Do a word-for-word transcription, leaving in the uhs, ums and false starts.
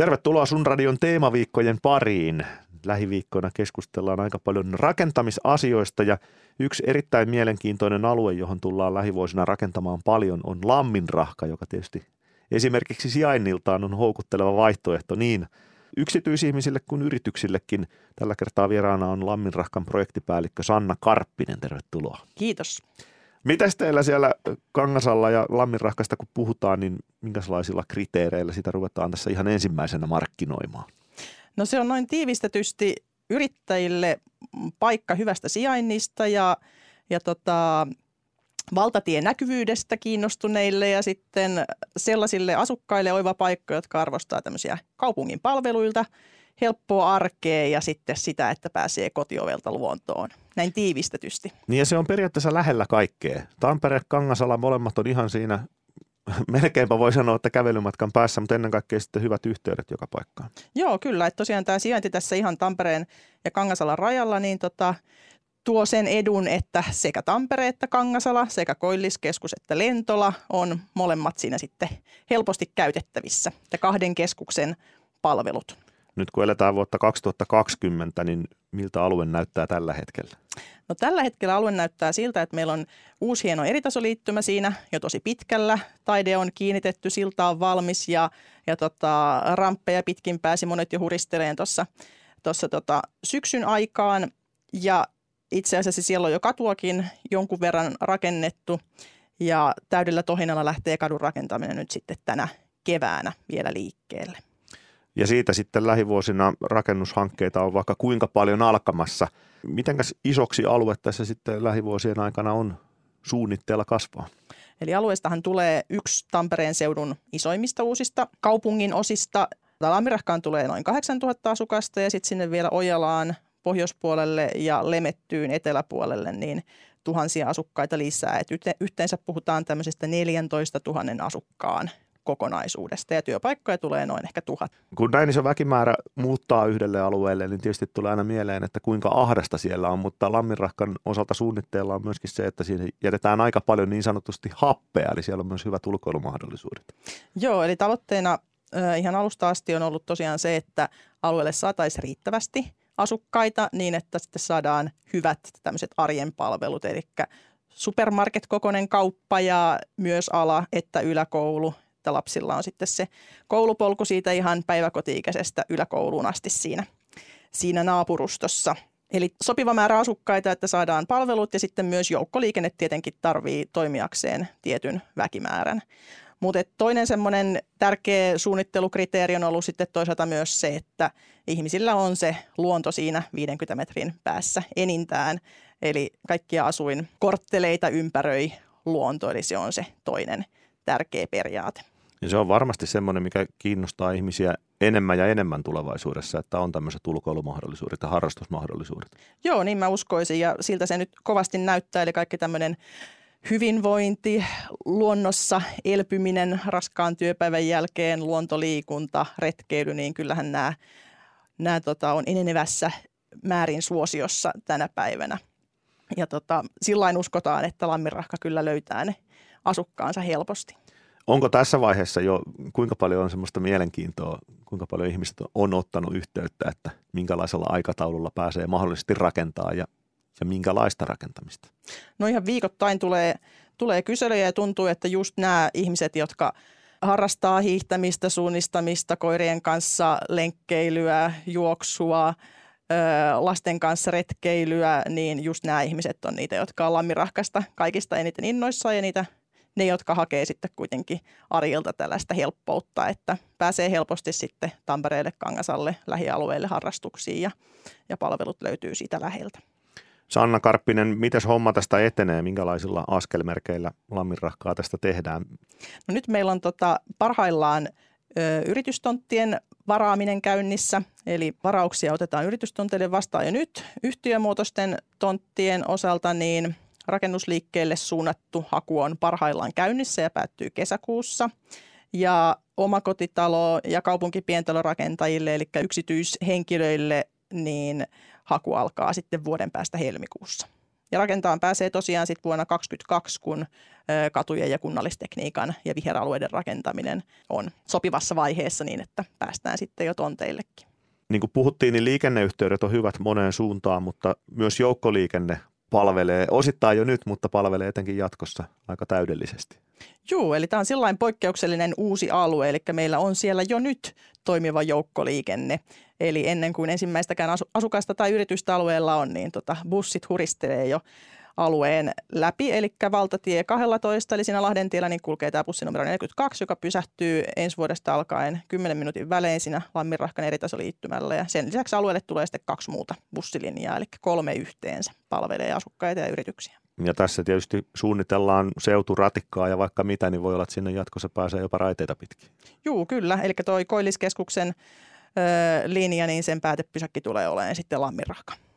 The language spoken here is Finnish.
Tervetuloa Sun Radion teemaviikkojen pariin. Lähiviikkoina keskustellaan aika paljon rakentamisasioista ja yksi erittäin mielenkiintoinen alue, johon tullaan lähivuosina rakentamaan paljon, on Lamminrahka, joka tietysti esimerkiksi sijainniltaan on houkutteleva vaihtoehto niin yksityisihmisille kuin yrityksillekin. Tällä kertaa vieraana on Lamminrahkan projektipäällikkö Sanna Karppinen. Tervetuloa. Kiitos. Mitäs teillä siellä Kangasalla ja Lamminrahkasta kun puhutaan, niin minkälaisilla kriteereillä sitä ruvetaan tässä ihan ensimmäisenä markkinoimaan? No se on noin tiivistetysti yrittäjille paikka hyvästä sijainnista ja, ja tota, valtatien näkyvyydestä kiinnostuneille ja sitten sellaisille asukkaille oiva paikka, jotka arvostaa tämmöisiä kaupungin palveluilta, helppoa arkea ja sitten sitä, että pääsee kotiovelta luontoon. Näin tiivistetysti. Niin ja se on periaatteessa lähellä kaikkea. Tampere, Kangasala, molemmat on ihan siinä, melkeinpä voi sanoa, että kävelymatkan päässä, mutta ennen kaikkea sitten hyvät yhteydet joka paikkaan. Joo, kyllä. Että tosiaan tämä sijainti tässä ihan Tampereen ja Kangasalan rajalla, niin tota, tuo sen edun, että sekä Tampere että Kangasala, sekä Koilliskeskus että Lentola on molemmat siinä sitten helposti käytettävissä. Ja kahden keskuksen palvelut. Nyt kun eletään vuotta kaksituhattakaksikymmentä, niin miltä alue näyttää tällä hetkellä? No tällä hetkellä alue näyttää siltä, että meillä on uusi hieno eritasoliittymä siinä jo tosi pitkällä. Taide on kiinnitetty, silta on valmis ja, ja tota, ramppeja pitkin pääsi monet jo huristeleen tuossa tossa tota, syksyn aikaan. Ja itse asiassa siellä on jo katuakin jonkun verran rakennettu ja täydellä tohinalla lähtee kadun rakentaminen nyt sitten tänä keväänä vielä liikkeelle. Ja siitä sitten lähivuosina rakennushankkeita on vaikka kuinka paljon alkamassa. Mitenkäs isoksi alue tässä sitten lähivuosien aikana on suunnitteilla kasvaa? Eli alueestahan tulee yksi Tampereen seudun isoimmista uusista kaupungin osista. Lamminrahkaan tulee noin kahdeksantuhatta asukasta ja sitten sinne vielä Ojalaan pohjoispuolelle ja Lemettyyn eteläpuolelle niin tuhansia asukkaita lisää. Et yhteensä puhutaan tämmöisestä neljäntoistatuhannen asukkaan kokonaisuudesta ja työpaikkoja tulee noin ehkä tuhat. Kun näin iso väkimäärä muuttaa yhdelle alueelle, niin tietysti tulee aina mieleen, että kuinka ahdasta siellä on, mutta Lamminrahkan osalta suunnitteilla on myöskin se, että siinä jätetään aika paljon niin sanotusti happea, eli siellä on myös hyvät ulkoilumahdollisuudet. Joo, eli tavoitteena äh, ihan alusta asti on ollut tosiaan se, että alueelle saataisiin riittävästi asukkaita niin, että sitten saadaan hyvät tämmöiset arjen palvelut, eli supermarket-kokoinen kauppa ja myös ala- että yläkoulu. Että lapsilla on sitten se koulupolku siitä ihan päiväkoti-ikäisestä yläkouluun asti siinä, siinä naapurustossa. Eli sopiva määrä asukkaita, että saadaan palvelut ja sitten myös joukkoliikenne tietenkin tarvii toimijakseen tietyn väkimäärän. Mutta toinen semmoinen tärkeä suunnittelukriteeri on ollut sitten toisaalta myös se, että ihmisillä on se luonto siinä viidenkymmenen metrin päässä enintään. Eli kaikkia asuinkortteleita ympäröi luonto, eli se on se toinen tärkeä periaate. Ja se on varmasti semmoinen, mikä kiinnostaa ihmisiä enemmän ja enemmän tulevaisuudessa, että on tämmöiset ulkoilumahdollisuudet ja harrastusmahdollisuudet. Joo, niin mä uskoisin ja siltä se nyt kovasti näyttää, eli kaikki tämmöinen hyvinvointi, luonnossa elpyminen raskaan työpäivän jälkeen, luontoliikunta, retkeily, niin kyllähän nämä, nämä tota, on enenevässä määrin suosiossa tänä päivänä. Ja tota, sillain uskotaan, että Lamminrahka kyllä löytää ne asukkaansa helposti. Onko tässä vaiheessa jo, kuinka paljon on semmoista mielenkiintoa, kuinka paljon ihmiset on ottanut yhteyttä, että minkälaisella aikataululla pääsee mahdollisesti rakentaa ja, ja minkälaista rakentamista? No ihan viikoittain tulee, tulee kyselyjä ja tuntuu, että just nämä ihmiset, jotka harrastaa hiihtämistä, suunnistamista, koirien kanssa lenkkeilyä, juoksua, lasten kanssa retkeilyä, niin just nämä ihmiset on niitä, jotka on Lamminrahkasta kaikista eniten innoissaan ja niitä ne, jotka hakee sitten kuitenkin arjilta tällaista helppoutta, että pääsee helposti sitten Tampereelle, Kangasalle, lähialueille harrastuksiin ja, ja palvelut löytyy siitä läheltä. Sanna Karppinen, mitäs homma tästä etenee? Minkälaisilla askelmerkeillä Lamminrahkaa tästä tehdään? No nyt meillä on tota parhaillaan ö, yritystonttien varaaminen käynnissä, eli varauksia otetaan yritystonteille vastaan jo nyt. Yhtiömuotoisten tonttien osalta niin rakennusliikkeelle suunnattu haku on parhaillaan käynnissä ja päättyy kesäkuussa. Ja omakotitalo- ja kaupunkipientalorakentajille, eli yksityishenkilöille, niin haku alkaa sitten vuoden päästä helmikuussa. Ja rakentaa pääsee tosiaan sitten vuonna kaksikymmentäkaksi, kun katujen ja kunnallistekniikan ja viheralueiden rakentaminen on sopivassa vaiheessa niin, että päästään sitten jo tonteillekin. Niin kuin puhuttiin, niin liikenneyhteydet on hyvät moneen suuntaan, mutta myös joukkoliikenne palvelee osittain jo nyt, mutta palvelee etenkin jatkossa aika täydellisesti. Joo, eli tämä on sillain poikkeuksellinen uusi alue, eli meillä on siellä jo nyt toimiva joukkoliikenne. Eli ennen kuin ensimmäistäkään asukasta tai yritystä alueella on, niin tota, bussit huristelee jo alueen läpi, eli valtatie kaksitoista, eli siinä Lahdentiellä niin kulkee tämä bussi numero neljäkymmentäkaksi, joka pysähtyy ensi vuodesta alkaen kymmenen minuutin välein siinä Lamminrahkan eritasoliittymällä. Ja sen lisäksi alueelle tulee sitten kaksi muuta bussilinjaa, eli kolme yhteensä palvelee asukkaita ja yrityksiä. Ja tässä tietysti suunnitellaan seuturatikkaa ja vaikka mitä, niin voi olla, että sinne jatkossa pääsee jopa raiteita pitkin. Juu, kyllä. Eli toi Koilliskeskuksen ö, linja, niin sen päätepysäkki tulee olemaan sitten Lamminrahka.